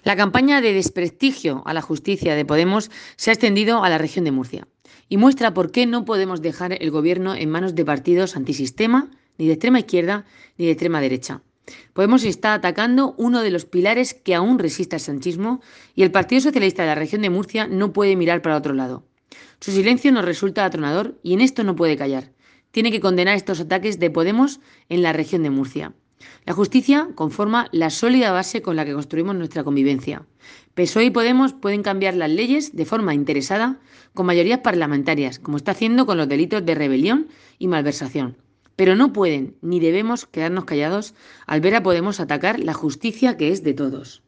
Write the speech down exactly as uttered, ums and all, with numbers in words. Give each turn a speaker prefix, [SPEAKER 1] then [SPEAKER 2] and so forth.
[SPEAKER 1] La campaña de desprestigio a la justicia de Podemos se ha extendido a la región de Murcia y muestra por qué no podemos dejar el gobierno en manos de partidos antisistema, ni de extrema izquierda ni de extrema derecha. Podemos está atacando uno de los pilares que aún resiste al sanchismo y el Partido Socialista de la región de Murcia no puede mirar para otro lado. Su silencio nos resulta atronador y en esto no puede callar. Tiene que condenar estos ataques de Podemos en la región de Murcia. La justicia conforma la sólida base con la que construimos nuestra convivencia. P S O E y Podemos pueden cambiar las leyes de forma interesada con mayorías parlamentarias, como está haciendo con los delitos de rebelión y malversación. Pero no pueden ni debemos quedarnos callados al ver a Podemos atacar la justicia que es de todos.